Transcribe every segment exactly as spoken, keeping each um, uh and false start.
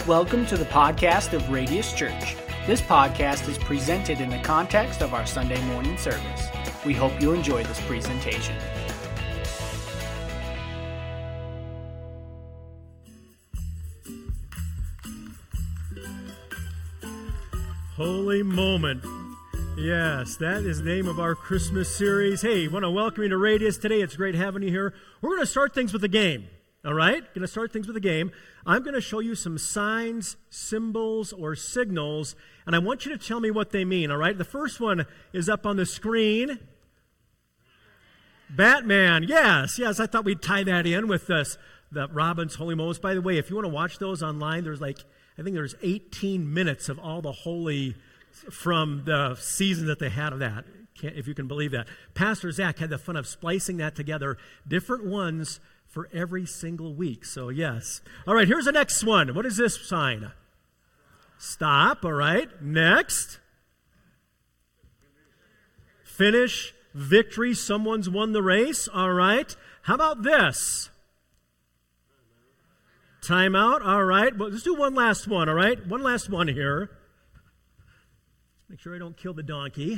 Welcome to the podcast of Radius Church. This podcast is presented in the context of our Sunday morning service. We hope you enjoy this presentation. Holy Moment. Yes, that is the name of our Christmas series. Hey, want to welcome you to Radius today. It's great having you here. We're going to start things with a game, all right? Going to start things with a game. I'm going to show you some signs, symbols, or signals, and I want you to tell me what they mean, all right? The first one is up on the screen. Batman, yes, yes, I thought we'd tie that in with this, the Robin's Holy Moments. By the way, if you want to watch those online, there's like, I think there's eighteen minutes of all the holy from the season that they had of that, Can't, if you can believe that. Pastor Zach had the fun of splicing that together, different ones for every single week. So, yes. All right, here's the next one. What is this sign? Stop, all right. Next. Finish, victory, someone's won the race. All right. How about this? Time out, all right. Well, let's do one last one, all right? One last one here. Make sure I don't kill the donkey.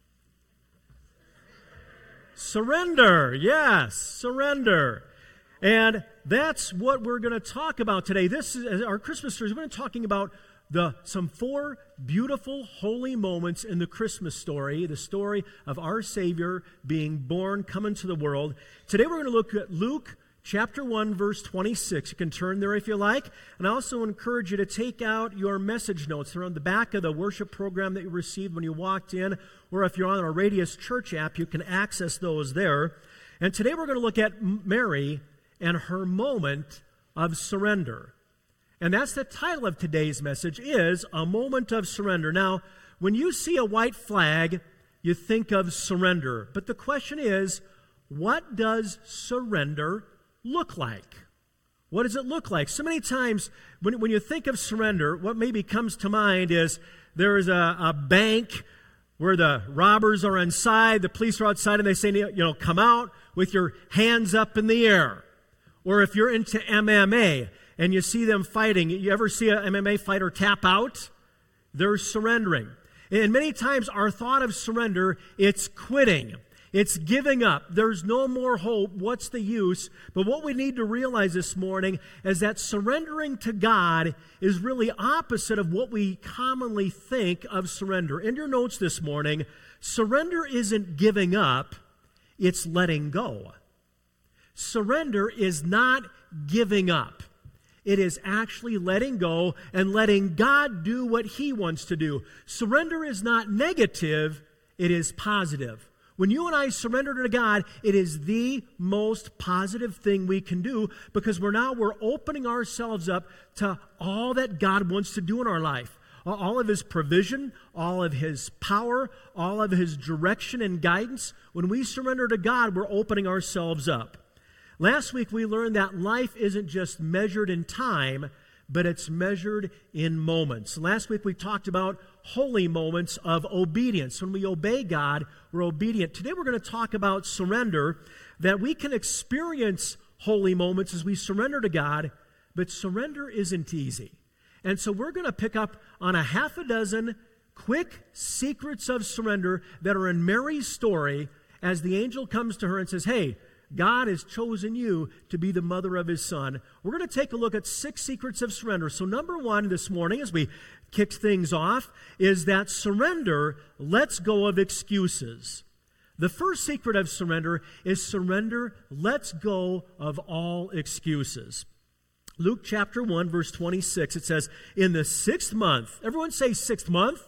Surrender, yes, surrender. And that's what we're going to talk about today. This is our Christmas series. We're going to be talking about the some four beautiful, holy moments in the Christmas story, the story of our Savior being born, coming to the world. Today we're going to look at Luke chapter one, verse twenty-six. You can turn there if you like. And I also encourage you to take out your message notes. They're on the back of the worship program that you received when you walked in. Or if you're on our Radius Church app, you can access those there. And today we're going to look at Mary and her moment of surrender. And that's the title of today's message, is A Moment of Surrender. Now, when you see a white flag, you think of surrender. But the question is, what does surrender look like? What does it look like? So many times when, when you think of surrender, what maybe comes to mind is there is a, a bank where the robbers are inside, the police are outside, and they say, you know, come out with your hands up in the air. Or if you're into M M A and you see them fighting, you ever see an M M A fighter tap out? They're surrendering. And many times our thought of surrender, it's quitting. It's giving up. There's no more hope. What's the use? But what we need to realize this morning is that surrendering to God is really opposite of what we commonly think of surrender. In your notes this morning, surrender isn't giving up, it's letting go. Surrender is not giving up. It is actually letting go and letting God do what He wants to do. Surrender is not negative, it is positive. When you and I surrender to God, it is the most positive thing we can do because we're now we're opening ourselves up to all that God wants to do in our life. All of His provision, all of His power, all of His direction and guidance. When we surrender to God, we're opening ourselves up. Last week we learned that life isn't just measured in time, but it's measured in moments. Last week we talked about holy moments of obedience. When we obey God, we're obedient. Today we're going to talk about surrender, that we can experience holy moments as we surrender to God, but surrender isn't easy. And so we're going to pick up on a half a dozen quick secrets of surrender that are in Mary's story as the angel comes to her and says, hey, God has chosen you to be the mother of His Son. We're going to take a look at six secrets of surrender. So number one this morning, as we kick things off, is that surrender lets go of excuses. The first secret of surrender is surrender lets go of all excuses. Luke chapter one, verse twenty-six, it says, in the sixth month, everyone say sixth month.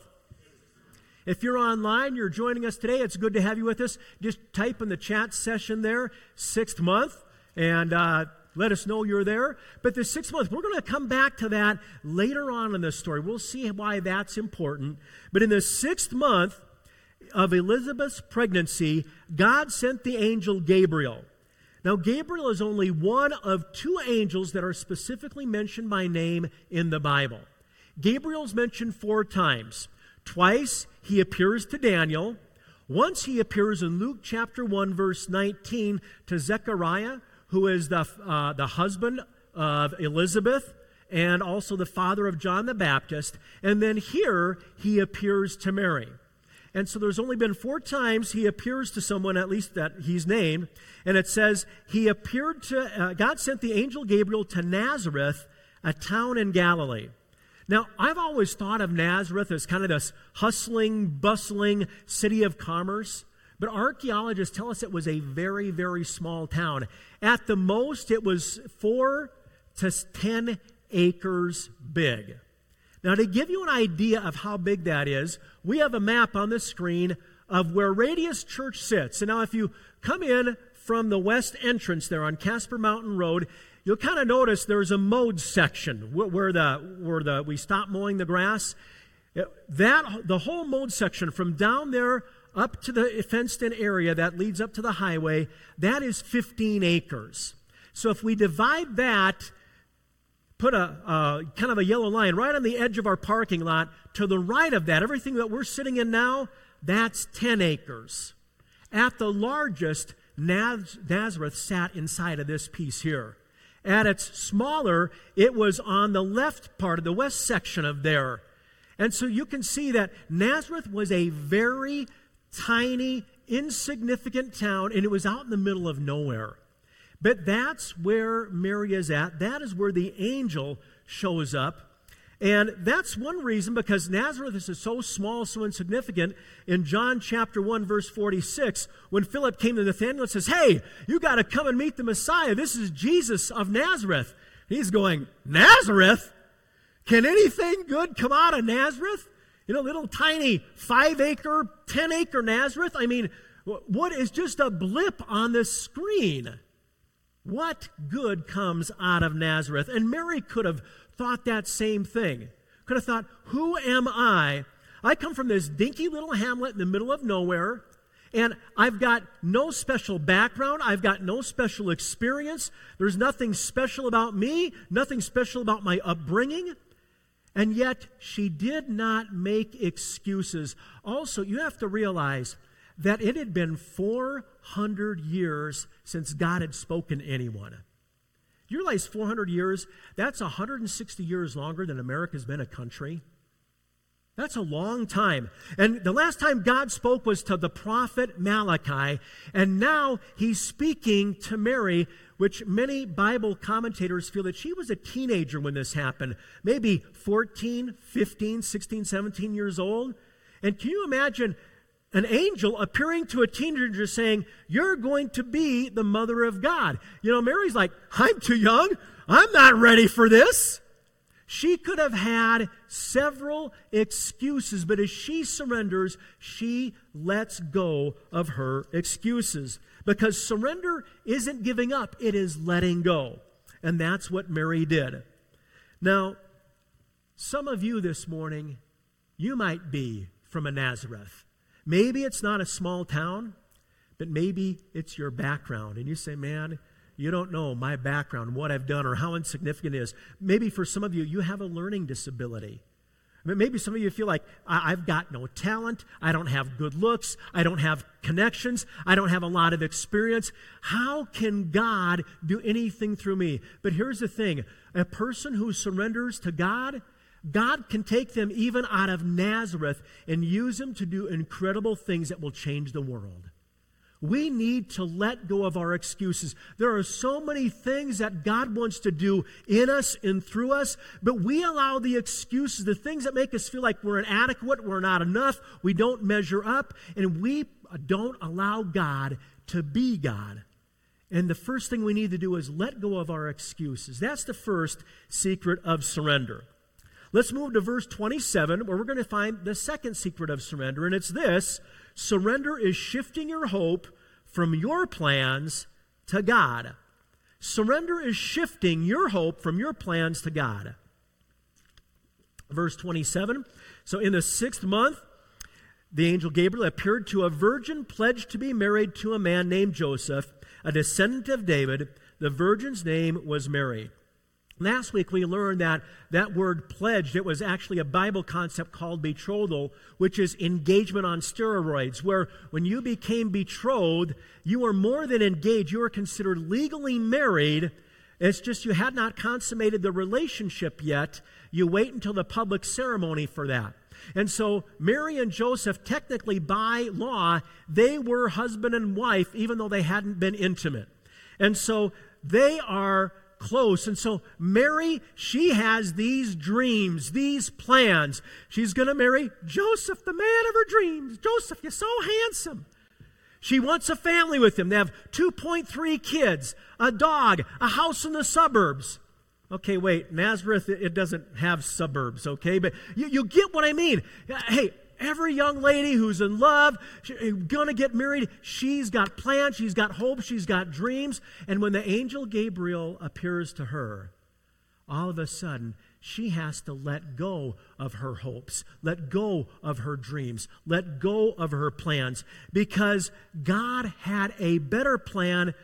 If you're online, you're joining us today, it's good to have you with us. Just type in the chat session there, sixth month, and uh, let us know you're there. But the sixth month, we're going to come back to that later on in this story. We'll see why that's important. But in the sixth month of Elizabeth's pregnancy, God sent the angel Gabriel. Now, Gabriel is only one of two angels that are specifically mentioned by name in the Bible. Gabriel's mentioned four times. Twice he appears to Daniel. Once he appears in Luke chapter one, verse nineteen, to Zechariah, who is the, uh, the husband of Elizabeth, and also the father of John the Baptist. And then here he appears to Mary. And so there's only been four times he appears to someone, at least that he's named. And it says, he appeared to, uh, God sent the angel Gabriel to Nazareth, a town in Galilee. Now, I've always thought of Nazareth as kind of this hustling, bustling city of commerce. But archaeologists tell us it was a very, very small town. At the most, it was four to ten acres big. Now, to give you an idea of how big that is, we have a map on the screen of where Radius Church sits. And now, if you come in from the west entrance there on Casper Mountain Road, you'll kind of notice there's a mowed section where the where the we stop mowing the grass. That the whole mowed section from down there up to the fenced-in area that leads up to the highway, that is fifteen acres. So if we divide that, put a uh, kind of a yellow line right on the edge of our parking lot, to the right of that, everything that we're sitting in now, that's ten acres. At the largest, Naz- Nazareth sat inside of this piece here. At its smaller, it was on the left part of the west section of there. And so you can see that Nazareth was a very tiny, insignificant town, and it was out in the middle of nowhere. But that's where Mary is at. That is where the angel shows up. And that's one reason, because Nazareth is so small, so insignificant. In John chapter one, verse forty-six, when Philip came to Nathanael and says, hey, you got to come and meet the Messiah. This is Jesus of Nazareth. He's going, Nazareth? Can anything good come out of Nazareth? You know, little tiny five-acre, ten-acre Nazareth? I mean, what is just a blip on the screen? What good comes out of Nazareth? And Mary could have thought that same thing. Could have thought, who am I? I come from this dinky little hamlet in the middle of nowhere, and I've got no special background. I've got no special experience. There's nothing special about me, nothing special about my upbringing. And yet, she did not make excuses. Also, you have to realize that it had been four hundred years since God had spoken to anyone. You realize four hundred years, that's one hundred sixty years longer than America's been a country. That's a long time. And the last time God spoke was to the prophet Malachi, and now he's speaking to Mary, which many Bible commentators feel that she was a teenager when this happened, maybe fourteen, fifteen, sixteen, seventeen years old. And can you imagine an angel appearing to a teenager saying, you're going to be the mother of God? You know, Mary's like, I'm too young. I'm not ready for this. She could have had several excuses, but as she surrenders, she lets go of her excuses. Because surrender isn't giving up, it is letting go. And that's what Mary did. Now, some of you this morning, you might be from a Nazareth. Maybe it's not a small town, but maybe it's your background. And you say, man, you don't know my background, what I've done, or how insignificant it is. Maybe for some of you, you have a learning disability. Maybe some of you feel like, I've got no talent, I don't have good looks, I don't have connections, I don't have a lot of experience. How can God do anything through me? But here's the thing, a person who surrenders to God, God can take them even out of Nazareth and use them to do incredible things that will change the world. We need to let go of our excuses. There are so many things that God wants to do in us and through us, but we allow the excuses, the things that make us feel like we're inadequate, we're not enough, we don't measure up, and we don't allow God to be God. And the first thing we need to do is let go of our excuses. That's the first secret of surrender. Let's move to verse twenty-seven, where we're going to find the second secret of surrender, and it's this: surrender is shifting your hope from your plans to God. Surrender is shifting your hope from your plans to God. Verse twenty-seven, so in the sixth month, the angel Gabriel appeared to a virgin pledged to be married to a man named Joseph, a descendant of David. The virgin's name was Mary. Last week we learned that that word pledged, it was actually a Bible concept called betrothal, which is engagement on steroids, where when you became betrothed, you were more than engaged, you were considered legally married, It's just you had not consummated the relationship yet. You wait until the public ceremony for that. And so Mary and Joseph, technically by law, they were husband and wife, even though they hadn't been intimate. And so they are close. And so Mary, she has these dreams, these plans. She's going to marry Joseph, the man of her dreams. Joseph, you're so handsome. She wants a family with him. They have two point three kids, a dog, a house in the suburbs. Okay, wait, Nazareth, it doesn't have suburbs, okay? But you, you get what I mean. Hey, every young lady who's in love, going to get married, she's got plans, she's got hope, she's got dreams. And when the angel Gabriel appears to her, all of a sudden, she has to let go of her hopes, let go of her dreams, let go of her plans, because God had a better plan,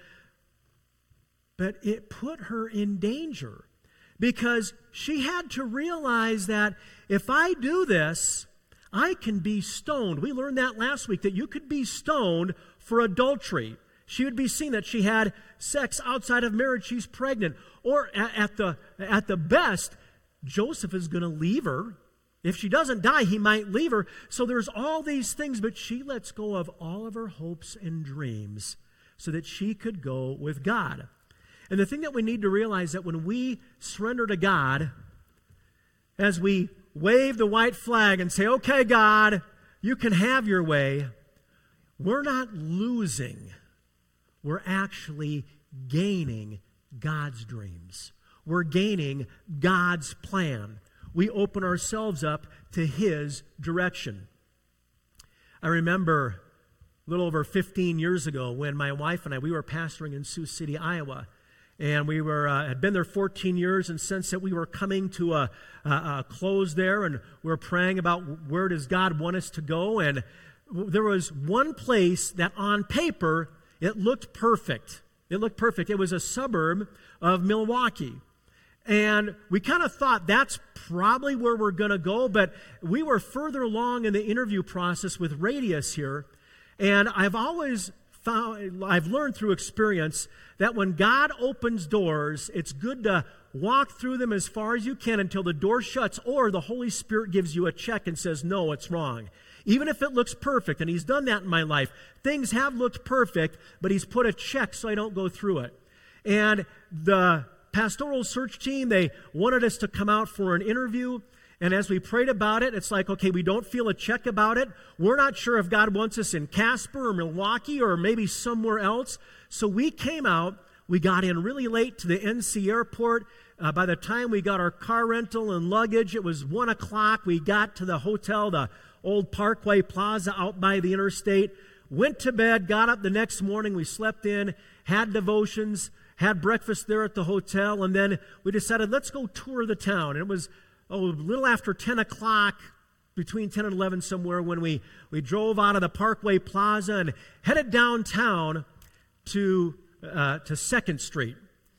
but it put her in danger. Because she had to realize that if I do this, I can be stoned. We learned that last week, that you could be stoned for adultery. She would be seen that she had sex outside of marriage. She's pregnant. Or at, at the at the best, Joseph is going to leave her. If she doesn't die, he might leave her. So there's all these things, but she lets go of all of her hopes and dreams so that she could go with God. And the thing that we need to realize that when we surrender to God, as we wave the white flag and say, okay, God, you can have your way, we're not losing. We're actually gaining God's dreams. We're gaining God's plan. We open ourselves up to His direction. I remember a little over fifteen years ago when my wife and I, we were pastoring in Sioux City, Iowa. And we were uh, had been there fourteen years, and sensed that we were coming to a, a, a close there, and we were praying about where does God want us to go. And there was one place that on paper, it looked perfect. It looked perfect. It was a suburb of Milwaukee. And we kind of thought that's probably where we're going to go, but we were further along in the interview process with Radius here. And I've always found, I've learned through experience that when God opens doors, it's good to walk through them as far as you can until the door shuts, or the Holy Spirit gives you a check and says, no, it's wrong. Even if it looks perfect, and He's done that in my life. Things have looked perfect, but He's put a check so I don't go through it. And the pastoral search team, they wanted us to come out for an interview. And as we prayed about it, it's like, okay, we don't feel a check about it. We're not sure if God wants us in Casper or Milwaukee or maybe somewhere else. So we came out. We got in really late to the N C airport. Uh, by the time we got our car rental and luggage, it was one o'clock. We got to the hotel, the old Parkway Plaza out by the interstate. Went to bed, got up the next morning. We slept in, had devotions, had breakfast there at the hotel. And then we decided, let's go tour the town. And it was oh, a little after ten o'clock, between ten and eleven somewhere, when we, we drove out of the Parkway Plaza and headed downtown to uh, to second Street.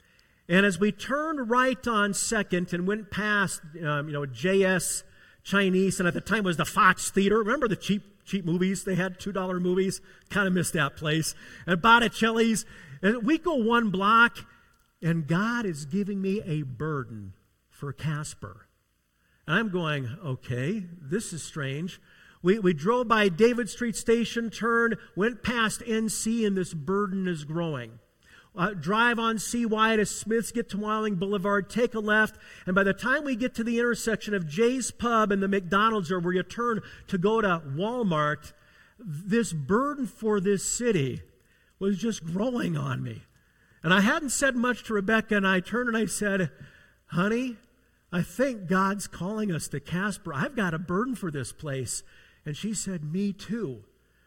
And as we turned right on second and went past, um, you know, J S Chinese, and at the time it was the Fox Theater. Remember the cheap cheap movies? They had two dollar movies. Kind of missed that place. And Botticelli's. And we go one block, and God is giving me a burden for Casper. And I'm going, okay, this is strange. We, we drove by David Street Station, turned, went past N C, and this burden is growing. Uh, drive on C Y to Smith's, get to Wyoming Boulevard, take a left, and by the time we get to the intersection of Jay's Pub and the McDonald's, or where you turn to go to Walmart, this burden for this city was just growing on me. And I hadn't said much to Rebecca, and I turned and I said, honey, I think God's calling us to Casper. I've got a burden for this place. And she said, me too.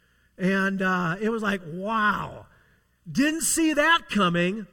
And uh, it was like, wow. Didn't see that coming.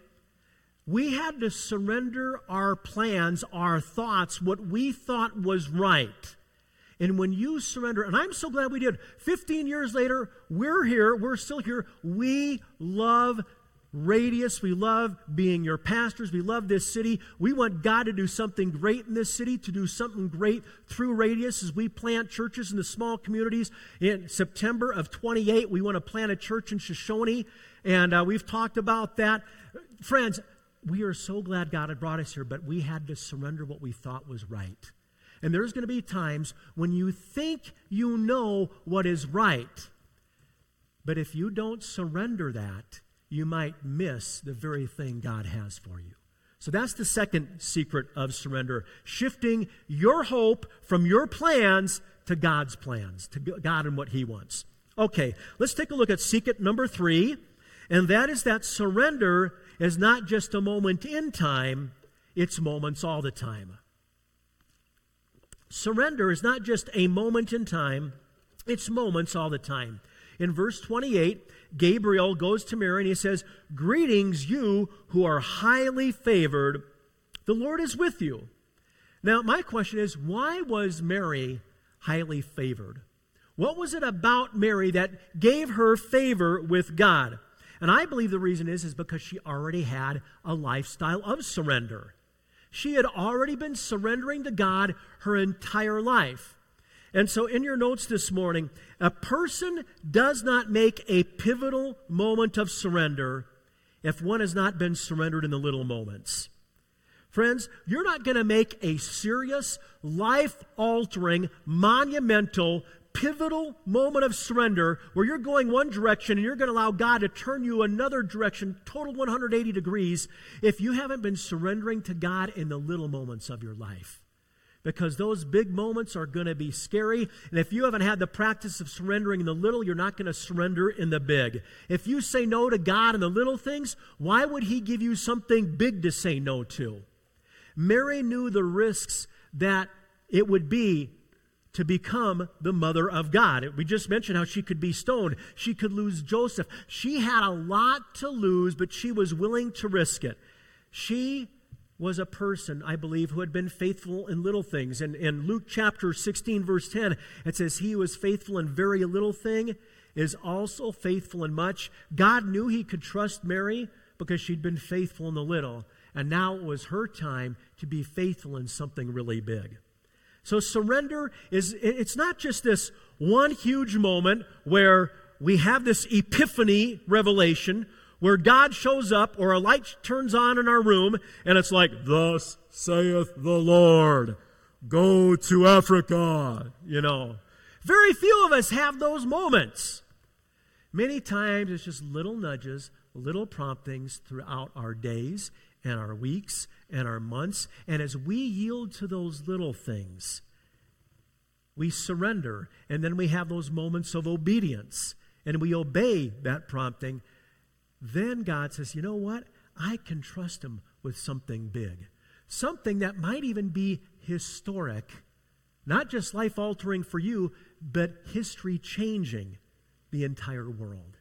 We had to surrender our plans, our thoughts, what we thought was right. And when you surrender, and I'm so glad we did. fifteen years later, we're here. We're still here. We love Radius. We love being your pastors. We love this city. We want God to do something great in this city, to do something great through Radius as we plant churches in the small communities. In September of twenty-eight, we want to plant a church in Shoshone, and uh, we've talked about that. Friends, we are so glad God had brought us here, but we had to surrender what we thought was right. And there's going to be times when you think you know what is right, but if you don't surrender that, you might miss the very thing God has for you. So that's the second secret of surrender, shifting your hope from your plans to God's plans, to God and what He wants. Okay, let's take a look at secret number three, and that is that surrender is not just a moment in time, it's moments all the time. Surrender is not just a moment in time, it's moments all the time. In verse twenty-eight, Gabriel goes to Mary and he says, "Greetings, you who are highly favored. The Lord is with you." Now, my question is, why was Mary highly favored? What was it about Mary that gave her favor with God? And I believe the reason is, is because she already had a lifestyle of surrender. She had already been surrendering to God her entire life. And so in your notes this morning, a person does not make a pivotal moment of surrender if one has not been surrendered in the little moments. Friends, you're not going to make a serious, life-altering, monumental, pivotal moment of surrender where you're going one direction and you're going to allow God to turn you another direction, total one hundred eighty degrees, if you haven't been surrendering to God in the little moments of your life. Because those big moments are going to be scary. And if you haven't had the practice of surrendering in the little, you're not going to surrender in the big. If you say no to God in the little things, why would He give you something big to say no to? Mary knew the risks that it would be to become the mother of God. We just mentioned how she could be stoned. She could lose Joseph. She had a lot to lose, but she was willing to risk it. She was a person, I believe, who had been faithful in little things. And in Luke chapter sixteen, verse ten, it says, "He who was faithful in very little thing is also faithful in much." God knew He could trust Mary because she'd been faithful in the little. And now it was her time to be faithful in something really big. So surrender is, it's not just this one huge moment where we have this epiphany revelation where God shows up or a light turns on in our room and it's like, "Thus saith the Lord, go to Africa," you know. Very few of us have those moments. Many times it's just little nudges, little promptings throughout our days and our weeks and our months. And as we yield to those little things, we surrender. And then we have those moments of obedience. And we obey that prompting. Then God says, you know what? I can trust Him with something big. Something that might even be historic. Not just life-altering for you, but history-changing the entire world.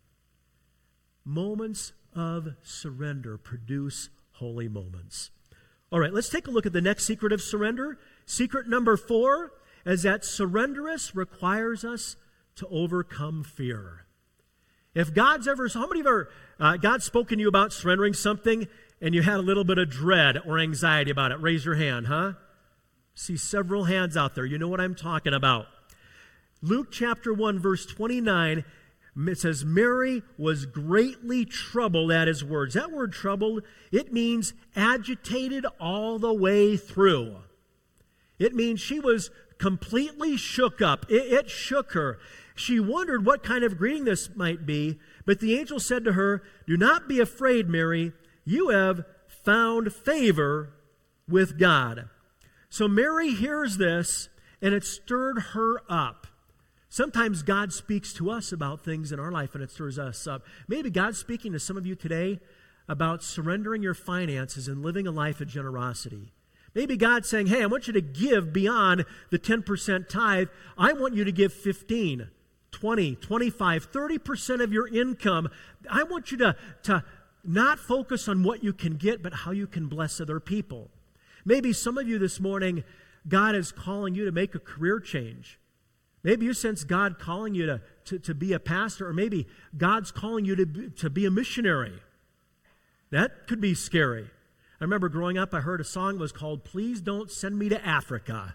Moments of surrender produce holy moments. All right, let's take a look at the next secret of surrender. Secret number four is that surrenderous requires us to overcome fear. If God's ever, how many of you, uh, God's spoken to you about surrendering something and you had a little bit of dread or anxiety about it? Raise your hand, huh? See several hands out there. You know what I'm talking about. Luke chapter one, verse twenty-nine, it says, Mary was greatly troubled at His words. That word troubled, it means agitated all the way through. It means she was completely shook up. It, it shook her. She wondered what kind of greeting this might be, but the angel said to her, "Do not be afraid, Mary. You have found favor with God." So Mary hears this, and it stirred her up. Sometimes God speaks to us about things in our life, and it stirs us up. Maybe God's speaking to some of you today about surrendering your finances and living a life of generosity. Maybe God's saying, hey, I want you to give beyond the ten percent tithe. I want you to give fifteen, twenty, twenty-five, thirty percent of your income. I want you to, to not focus on what you can get, but how you can bless other people. Maybe some of you this morning, God is calling you to make a career change. Maybe you sense God calling you to, to, to be a pastor, or maybe God's calling you to be, to be a missionary. That could be scary. I remember growing up, I heard a song that was called, "Please Don't Send Me to Africa."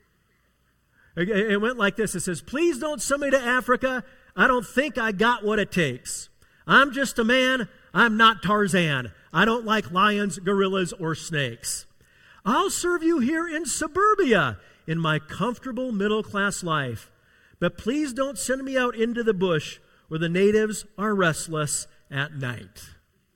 It, it went like this. It says, "Please don't send me to Africa. I don't think I got what it takes. I'm just a man. I'm not Tarzan. I don't like lions, gorillas, or snakes. I'll serve you here in suburbia in my comfortable middle-class life. But please don't send me out into the bush where the natives are restless at night.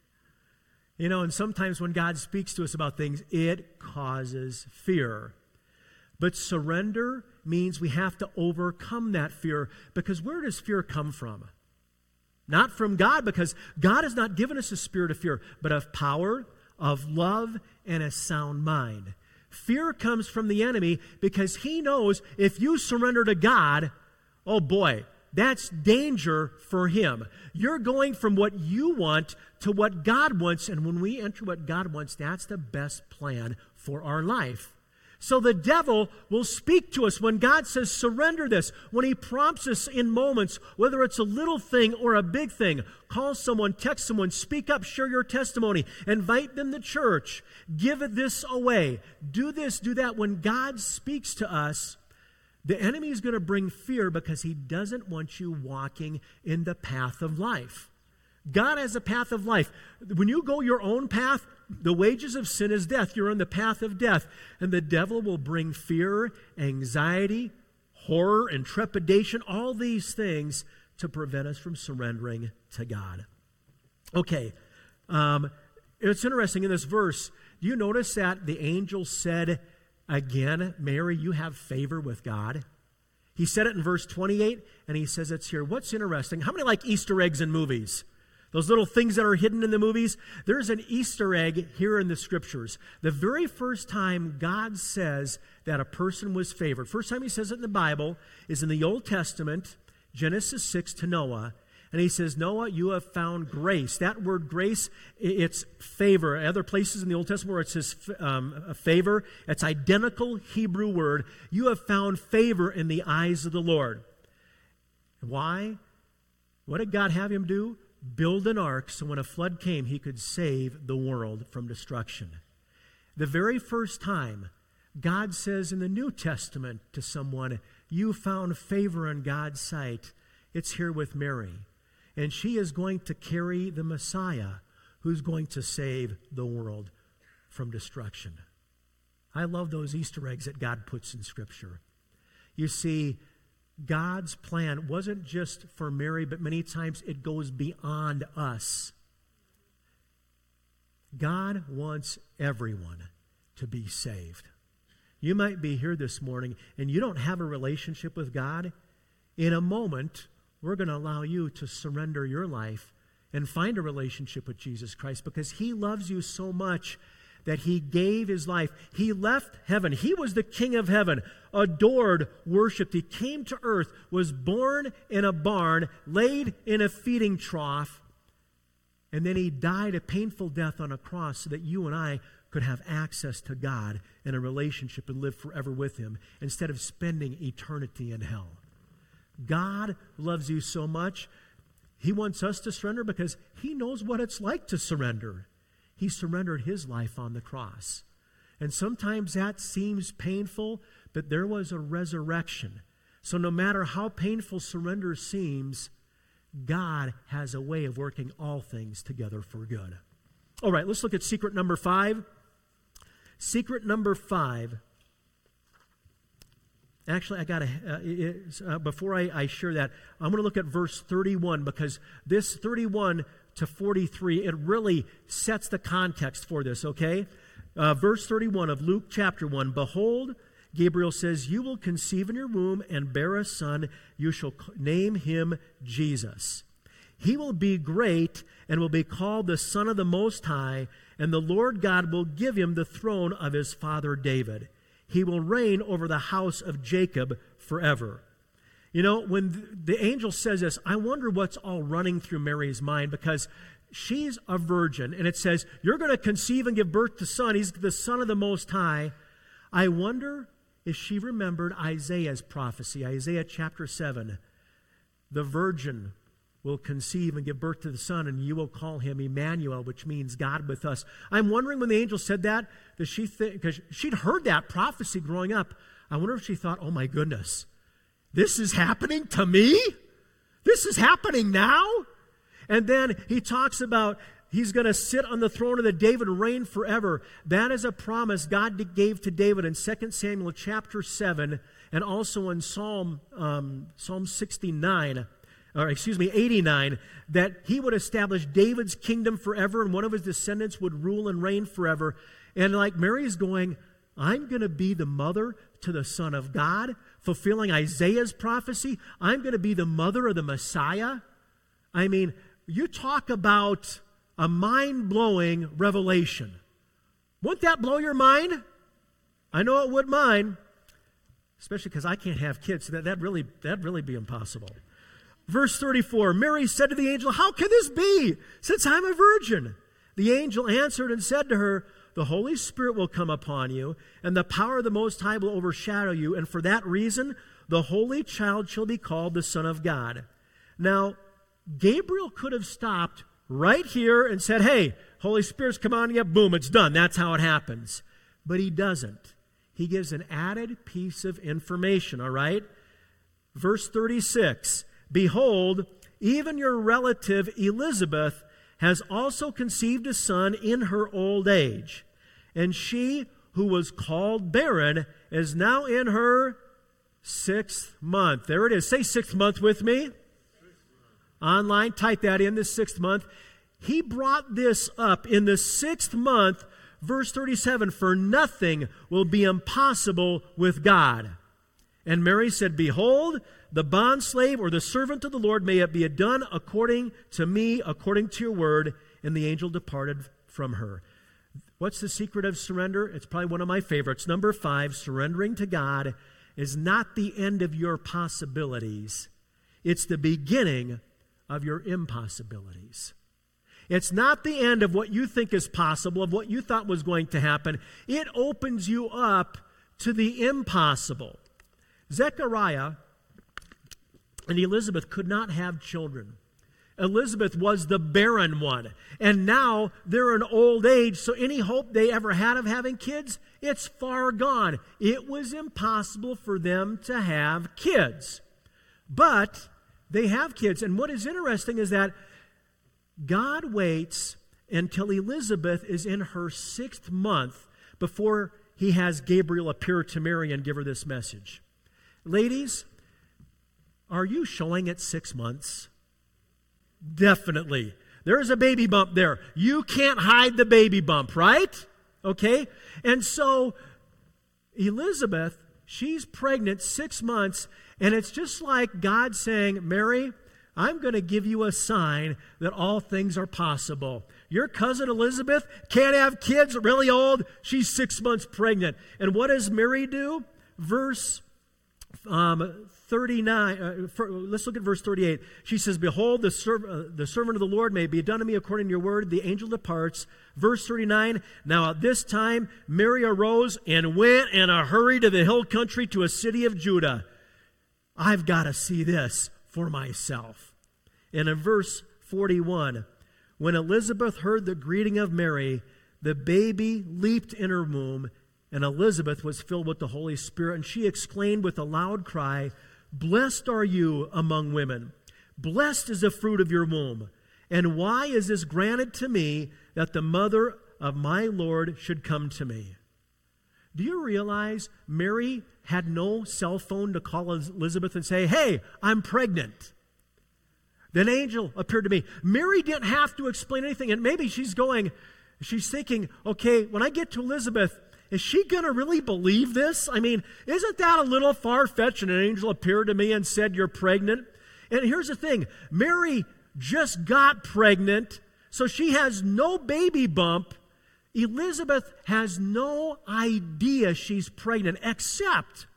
You know, and sometimes when God speaks to us about things, it causes fear. But surrender means we have to overcome that fear, because where does fear come from? Not from God, because God has not given us a spirit of fear, but of power, of love, and a sound mind. Fear comes from the enemy because he knows if you surrender to God, oh boy, that's danger for him. You're going from what you want to what God wants, and when we enter what God wants, that's the best plan for our life. So the devil will speak to us when God says, surrender this. When he prompts us in moments, whether it's a little thing or a big thing, call someone, text someone, speak up, share your testimony, invite them to church, give this away, do this, do that. When God speaks to us, the enemy is going to bring fear because he doesn't want you walking in the path of life. God has a path of life. When you go your own path, the wages of sin is death. You're on the path of death. And the devil will bring fear, anxiety, horror, and trepidation, all these things to prevent us from surrendering to God. Okay, um, it's interesting in this verse, do you notice that the angel said again, Mary, you have favor with God? He said it in verse twenty-eight, and he says it's here. What's interesting, how many like Easter eggs in movies? Those little things that are hidden in the movies. There's an Easter egg here in the Scriptures. The very first time God says that a person was favored, first time he says it in the Bible, is in the Old Testament, Genesis six, to Noah. And he says, Noah, you have found grace. That word grace, it's favor. Other places in the Old Testament where it says um, favor, it's identical Hebrew word. You have found favor in the eyes of the Lord. Why? What did God have him do? Build an ark so when a flood came, he could save the world from destruction. The very first time God says in the New Testament to someone, you found favor in God's sight, it's here with Mary. And she is going to carry the Messiah who's going to save the world from destruction. I love those Easter eggs that God puts in Scripture. You see, God's plan wasn't just for Mary, but many times it goes beyond us. God wants everyone to be saved. You might be here this morning and you don't have a relationship with God. In a moment, we're going to allow you to surrender your life and find a relationship with Jesus Christ, because he loves you so much that he gave his life. He left heaven. He was the King of heaven, adored, worshipped. He came to earth, was born in a barn, laid in a feeding trough, and then he died a painful death on a cross so that you and I could have access to God and a relationship and live forever with him instead of spending eternity in hell. God loves you so much. He wants us to surrender because he knows what it's like to surrender. He surrendered his life on the cross. And sometimes that seems painful, but there was a resurrection. So no matter how painful surrender seems, God has a way of working all things together for good. All right, let's look at secret number five. Secret number five. Actually, I got to, uh, uh, before I, I share that, I'm going to look at verse thirty-one, because this thirty-one to forty-three, it really sets the context for this, okay? Uh, verse thirty-one of Luke chapter one, behold, Gabriel says, you will conceive in your womb and bear a son. You shall name him Jesus. He will be great and will be called the Son of the Most High, and the Lord God will give him the throne of his father David. He will reign over the house of Jacob forever. You know, when the angel says this, I wonder what's all running through Mary's mind, because she's a virgin, and it says, you're going to conceive and give birth to a son. He's the Son of the Most High. I wonder if she remembered Isaiah's prophecy, Isaiah chapter seven. The virgin will conceive and give birth to the son, and you will call him Emmanuel, which means God with us. I'm wondering when the angel said that, does she think, because she'd heard that prophecy growing up, I wonder if she thought, oh my goodness, this is happening to me? This is happening now? And then he talks about he's going to sit on the throne of the David and reign forever. That is a promise God gave to David in Second Samuel chapter seven and also in Psalm, um, Psalm sixty-nine, or excuse me, eighty-nine, that he would establish David's kingdom forever and one of his descendants would rule and reign forever. And like Mary's going, I'm going to be the mother to the Son of God, fulfilling Isaiah's prophecy. I'm going to be the mother of the Messiah. I mean, you talk about a mind-blowing revelation. Wouldn't that blow your mind? I know it would mine, especially because I can't have kids. So that that really that'd really be impossible. Verse thirty-four, Mary said to the angel, how can this be, since I'm a virgin? The angel answered and said to her, the Holy Spirit will come upon you, and the power of the Most High will overshadow you, and for that reason, the Holy Child shall be called the Son of God. Now, Gabriel could have stopped right here and said, hey, Holy Spirit's come on you, boom, it's done. That's how it happens. But he doesn't. He gives an added piece of information, all right? Verse thirty-six, behold, even your relative Elizabeth has also conceived a son in her old age. And she who was called barren is now in her sixth month. There it is. Say sixth month with me. Online, type that in, the sixth month. He brought this up in the sixth month, verse thirty-seven, for nothing will be impossible with God. And Mary said, behold, the bondslave or the servant of the Lord, may it be done according to me, according to your word. And the angel departed from her. What's the secret of surrender? It's probably one of my favorites. Number five, surrendering to God is not the end of your possibilities. It's the beginning of your impossibilities. It's not the end of what you think is possible, of what you thought was going to happen. It opens you up to the impossible. Zechariah and Elizabeth could not have children. Elizabeth was the barren one. And now they're in old age, so any hope they ever had of having kids, it's far gone. It was impossible for them to have kids. But they have kids. And what is interesting is that God waits until Elizabeth is in her sixth month before he has Gabriel appear to Mary and give her this message. Ladies, are you showing at six months? Definitely. There's a baby bump there. You can't hide the baby bump, right? Okay? And so Elizabeth, she's pregnant six months, and it's just like God saying, Mary, I'm going to give you a sign that all things are possible. Your cousin Elizabeth can't have kids, really old. She's six months pregnant. And what does Mary do? Verse um, thirty-nine. Uh, for, let's look at verse thirty-eight. She says, behold, the, serv- uh, the servant of the Lord may be done to me according to your word. The angel departs. Verse thirty-nine. Now at this time, Mary arose and went in a hurry to the hill country to a city of Judah. I've got to see this for myself. And in verse forty-one, when Elizabeth heard the greeting of Mary, the baby leaped in her womb, and Elizabeth was filled with the Holy Spirit, and she exclaimed with a loud cry, blessed are you among women. Blessed is the fruit of your womb. And why is this granted to me, that the mother of my Lord should come to me? Do you realize Mary had no cell phone to call Elizabeth and say, hey, I'm pregnant? Then an angel appeared to me. Mary didn't have to explain anything. And maybe she's going, she's thinking, okay, when I get to Elizabeth, is she going to really believe this? I mean, isn't that a little far-fetched? And an angel appeared to me and said, you're pregnant. And here's the thing. Mary just got pregnant, so she has no baby bump. Elizabeth has no idea she's pregnant, except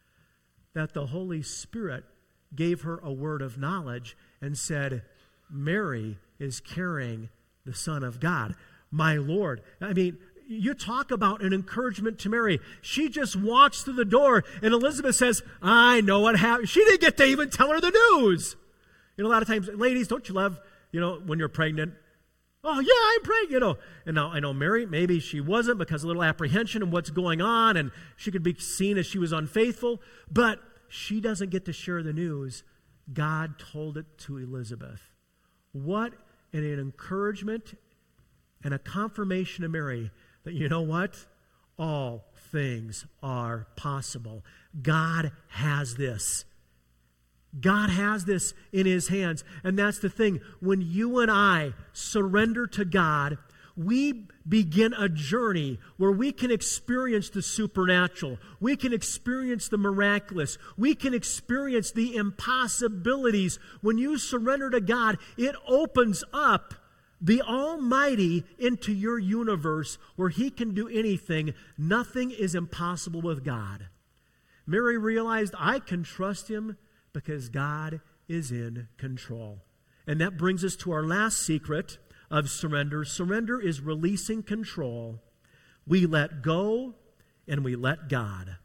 that the Holy Spirit gave her a word of knowledge and said, Mary is carrying the Son of God. My Lord. I mean, you talk about an encouragement to Mary. She just walks through the door, and Elizabeth says, I know what happened. She didn't get to even tell her the news. You know, a lot of times, ladies, don't you love, you know, when you're pregnant? Oh, yeah, I'm pregnant, you know. And now I know Mary, maybe she wasn't because of a little apprehension of what's going on, and she could be seen as she was unfaithful, but she doesn't get to share the news. God told it to Elizabeth. What an encouragement and a confirmation to Mary that, you know what? All things are possible. God has this. God has this in His hands. And that's the thing. When you and I surrender to God, we begin a journey where we can experience the supernatural. We can experience the miraculous. We can experience the impossibilities. When you surrender to God, it opens up the Almighty into your universe where He can do anything. Nothing is impossible with God. Mary realized, I can trust Him because God is in control. And that brings us to our last secret of surrender. Surrender is releasing control. We let go and we let God.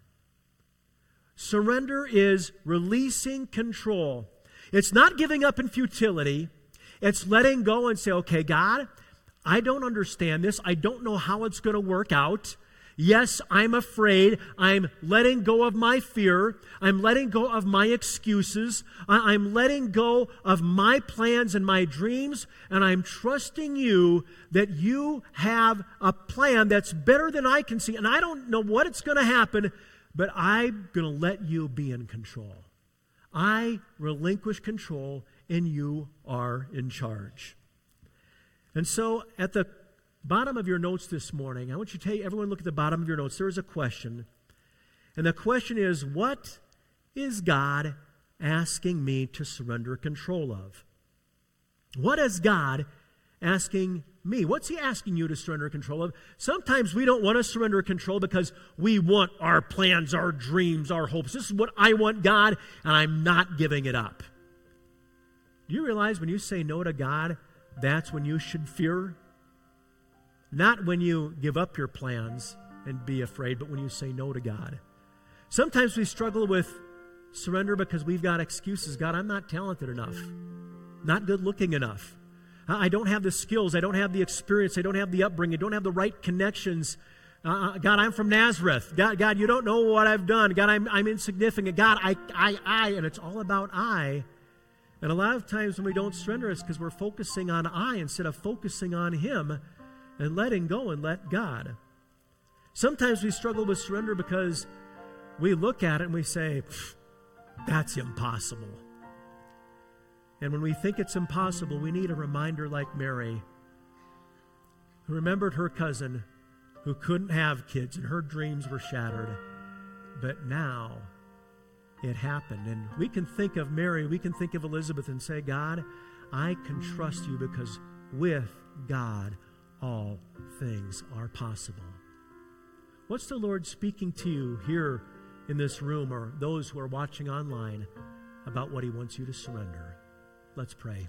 Surrender is releasing control. It's not giving up in futility. It's letting go and say, okay, God, I don't understand this. I don't know how it's going to work out. Yes, I'm afraid. I'm letting go of my fear. I'm letting go of my excuses. I'm letting go of my plans and my dreams. And I'm trusting you that you have a plan that's better than I can see. And I don't know what it's going to happen, but I'm going to let you be in control. I relinquish control and you are in charge. And so at the bottom of your notes this morning, I want you to take, everyone look at the bottom of your notes. There is a question. And the question is, what is God asking me to surrender control of? What is God asking me? What's He asking you to surrender control of? Sometimes we don't want to surrender control because we want our plans, our dreams, our hopes. This is what I want, God, and I'm not giving it up. Do you realize when you say no to God, that's when you should fear? Not when you give up your plans and be afraid, but when you say no to God. Sometimes we struggle with surrender because we've got excuses. God, I'm not talented enough, not good looking enough. I don't have the skills. I don't have the experience. I don't have the upbringing. I don't have the right connections. Uh, God, I'm from Nazareth. God, God, you don't know what I've done. God, I'm, I'm insignificant. God, I, I, I, and it's all about I. And a lot of times when we don't surrender, it's because we're focusing on I instead of focusing on Him and letting go and let God. Sometimes we struggle with surrender because we look at it and we say, that's impossible. And when we think it's impossible, we need a reminder like Mary, who remembered her cousin who couldn't have kids and her dreams were shattered. But now it happened. And we can think of Mary, we can think of Elizabeth and say, God, I can trust you because with God, all things are possible. What's the Lord speaking to you here in this room or those who are watching online about what He wants you to surrender? Let's pray.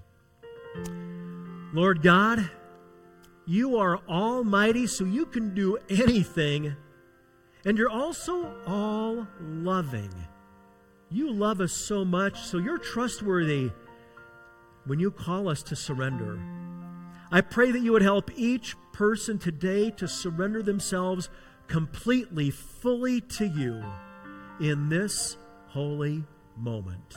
Lord God, you are almighty, so you can do anything, and you're also all loving. You love us so much, so you're trustworthy when you call us to surrender. I pray that you would help each person today to surrender themselves completely, fully to you in this holy moment.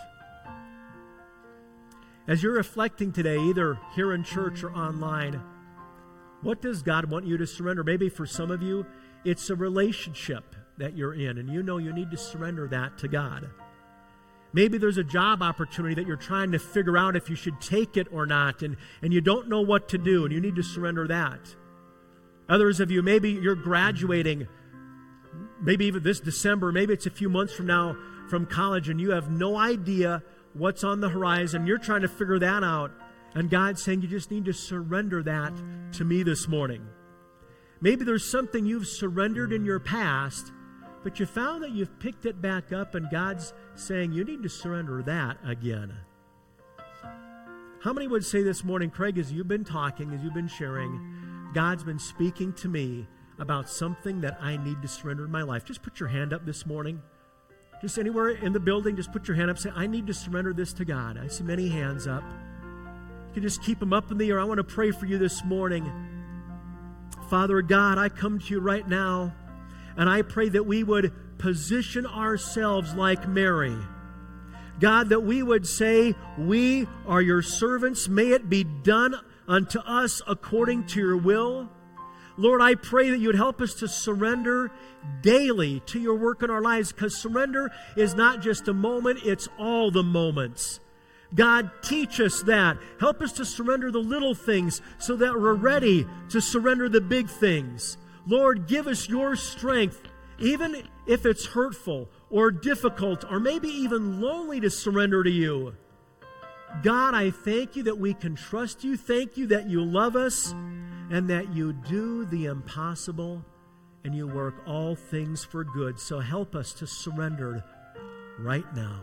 As you're reflecting today, either here in church or online, what does God want you to surrender? Maybe for some of you, it's a relationship that you're in, and you know you need to surrender that to God. Maybe there's a job opportunity that you're trying to figure out if you should take it or not, and, and you don't know what to do, and you need to surrender that. Others of you, maybe you're graduating, maybe even this December, maybe it's a few months from now from college, and you have no idea what's on the horizon. You're trying to figure that out, and God's saying you just need to surrender that to me this morning. Maybe there's something you've surrendered in your past, but you found that you've picked it back up, and God's saying you need to surrender that again. How many would say this morning, Craig, as you've been talking, as you've been sharing, God's been speaking to me about something that I need to surrender in my life? Just put your hand up this morning. Just anywhere in the building, just put your hand up. Say, I need to surrender this to God. I see many hands up. You can just keep them up in the air. I want to pray for you this morning. Father God, I come to you right now, and I pray that we would position ourselves like Mary. God, that we would say, we are your servants. May it be done unto us according to your will. Lord, I pray that you would help us to surrender daily to your work in our lives, because surrender is not just a moment, it's all the moments. God, teach us that. Help us to surrender the little things so that we're ready to surrender the big things. Lord, give us your strength, even if it's hurtful or difficult or maybe even lonely to surrender to you. God, I thank you that we can trust you. Thank you that you love us and that you do the impossible and you work all things for good. So help us to surrender right now.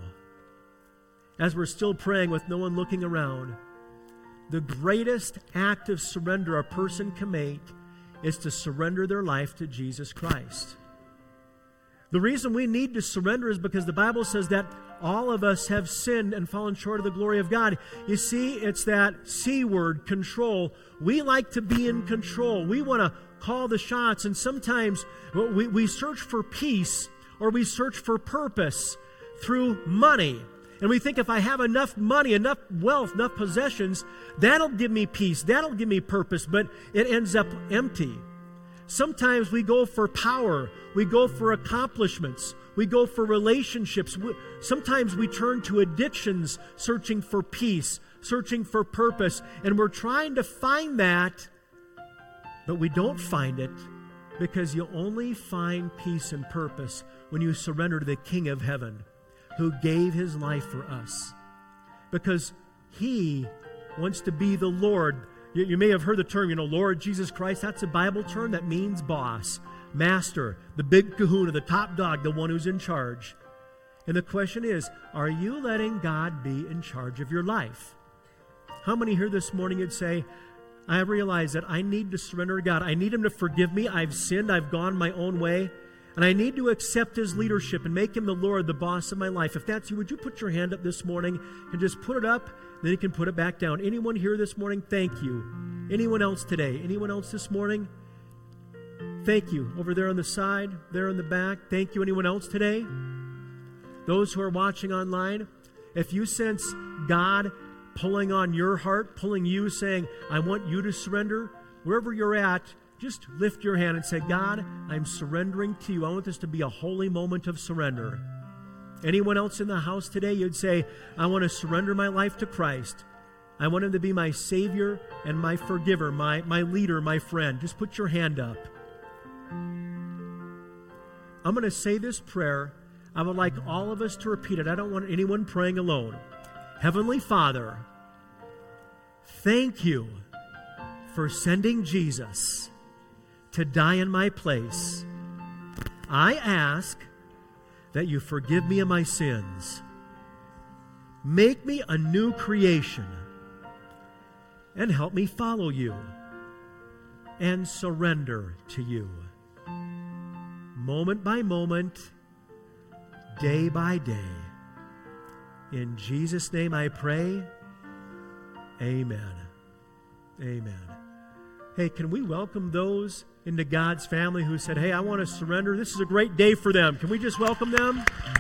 As we're still praying with no one looking around, the greatest act of surrender a person can make is to surrender their life to Jesus Christ. The reason we need to surrender is because the Bible says that all of us have sinned and fallen short of the glory of God. You see, it's that C word, control. We like to be in control. We want to call the shots, and sometimes we, we search for peace or we search for purpose through money. And we think if I have enough money, enough wealth, enough possessions, that'll give me peace, that'll give me purpose, but it ends up empty. Sometimes we go for power, we go for accomplishments, we go for relationships. Sometimes we turn to addictions, searching for peace, searching for purpose, and we're trying to find that, but we don't find it because you only find peace and purpose when you surrender to the King of Heaven, who gave his life for us, because he wants to be the Lord. You, you may have heard the term, you know, Lord Jesus Christ. That's a Bible term that means boss, master, the big kahuna, the top dog, the one who's in charge. And the question is, are you letting God be in charge of your life? How many here this morning would say, I realize that I need to surrender to God. I need him to forgive me. I've sinned. I've gone my own way. And I need to accept his leadership and make him the Lord, the boss of my life. If that's you, would you put your hand up this morning and just put it up, then you can put it back down. Anyone here this morning? Thank you. Anyone else today? Anyone else this morning? Thank you. Over there on the side, there in the back. Thank you. Anyone else today? Those who are watching online, if you sense God pulling on your heart, pulling you, saying, I want you to surrender, wherever you're at, just lift your hand and say, God, I'm surrendering to you. I want this to be a holy moment of surrender. Anyone else in the house today, you'd say, I want to surrender my life to Christ. I want him to be my Savior and my forgiver, my, my leader, my friend. Just put your hand up. I'm going to say this prayer. I would like all of us to repeat it. I don't want anyone praying alone. Heavenly Father, thank you for sending Jesus to die in my place. I ask that you forgive me of my sins. Make me a new creation and help me follow you and surrender to you. Moment by moment, day by day. In Jesus' name I pray. Amen. Amen. Hey, can we welcome those into God's family who said, hey, I want to surrender? This is a great day for them. Can we just welcome them?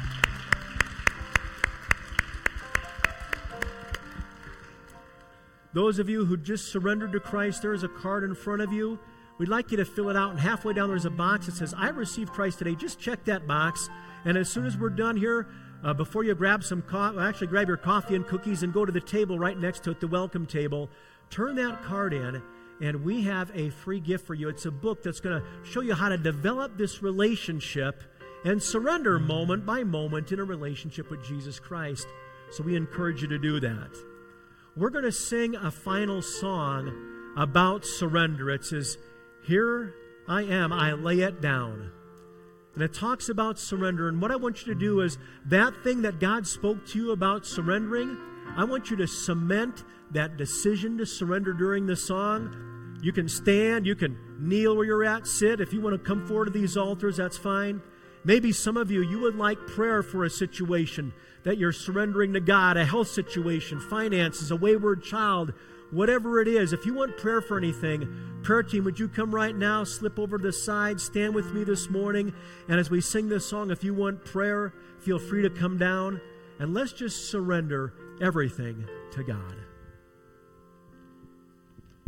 Those of you who just surrendered to Christ, there is a card in front of you. We'd like you to fill it out, and halfway down there's a box that says, I received Christ today. Just check that box, and as soon as we're done here, uh, before you grab some coffee, actually grab your coffee and cookies and go to the table right next to it, the welcome table, turn that card in, and we have a free gift for you. It's a book that's going to show you how to develop this relationship and surrender moment by moment in a relationship with Jesus Christ. So we encourage you to do that. We're going to sing a final song about surrender. It says, Here I am, I lay it down. And it talks about surrender. And what I want you to do is that thing that God spoke to you about surrendering, I want you to cement that decision to surrender during the song. You can stand, you can kneel where you're at, sit. If you want to come forward to these altars, that's fine. Maybe some of you, you would like prayer for a situation that you're surrendering to God, a health situation, finances, a wayward child, whatever it is. If you want prayer for anything, prayer team, would you come right now, slip over to the side, stand with me this morning, and as we sing this song, if you want prayer, feel free to come down, and let's just surrender everything to God.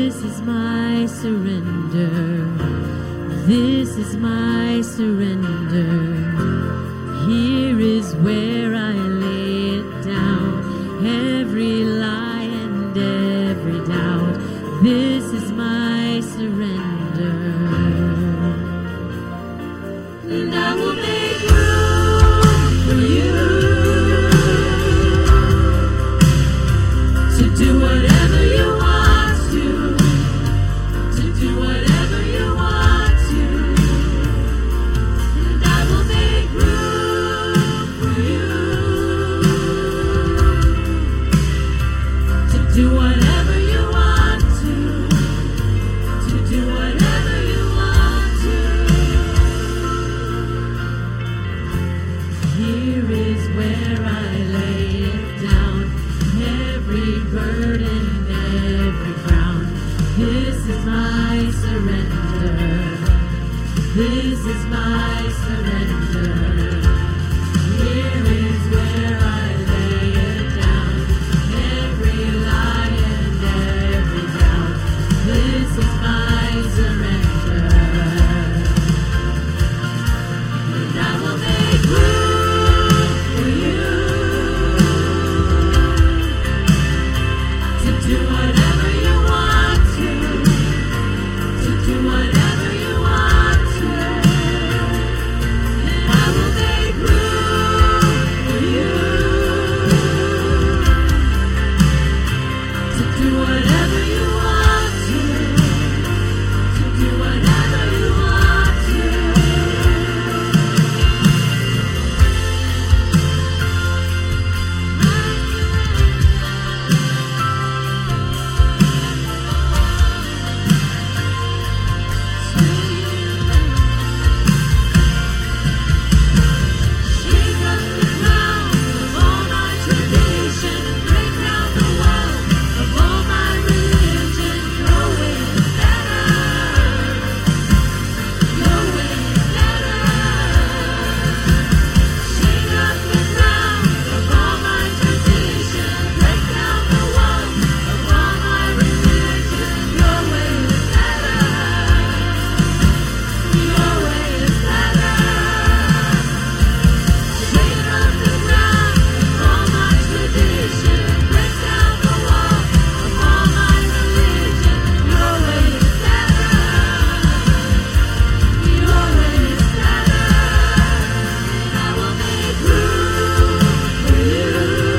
This is my surrender. This is my surrender. Here is where I lay it down. Every lie and every doubt. This is my surrender. And I will make room for you to do whatever you want to, to do whatever you want to. And I will make room for you to do whatever you want to, to do whatever you want to. Here is where I lay it down, every burden, every ground. This is my surrender. This is my surrender. Here is where I lay it down, every lie and every doubt. This is my surrender. And I will make room for you to do whatever you want to, to do whatever you want to. And I will make room for you to do whatever you want to, to do whatever you want to. Shake up the ground of all my tradition, break down the wall of all my religion. Your way is better. Your way is better. Shake up the ground of all my tradition, break down the wall of all my religion. Your way is better. Your way is better. Shake up the ground of all my tradition, break down the wall of all my religion. Your way is better. Your way is better. And I will make room for you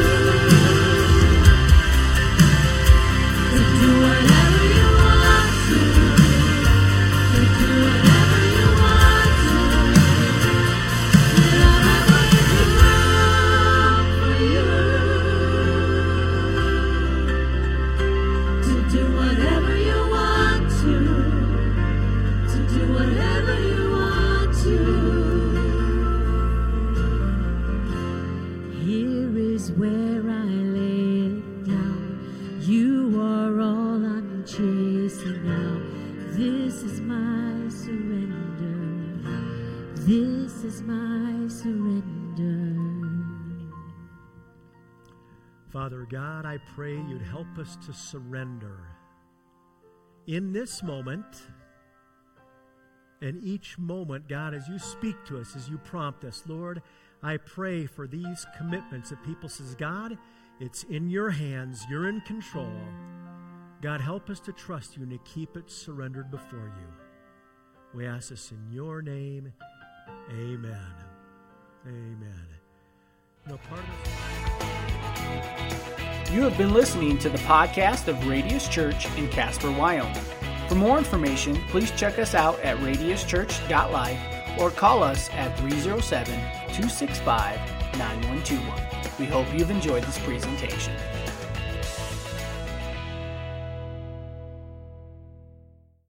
to do whatever you want to, to do whatever you want to. And I will make room for you to do whatever you want to, to do whatever you want to. Here is where I lay it down. You are all I'm chasing now. This is my surrender. This is my surrender. Father God, I pray you'd help us to surrender in this moment and each moment, God, as you speak to us, as you prompt us. Lord, I pray for these commitments that people says, God, it's in your hands. You're in control. God, help us to trust you and to keep it surrendered before you. We ask this in your name. Amen. Amen. No part of this. You have been listening to the podcast of Radius Church in Casper, Wyoming. For more information, please check us out at radius church dot life or call us at three oh seven, two six five, nine one two one. We hope you've enjoyed this presentation.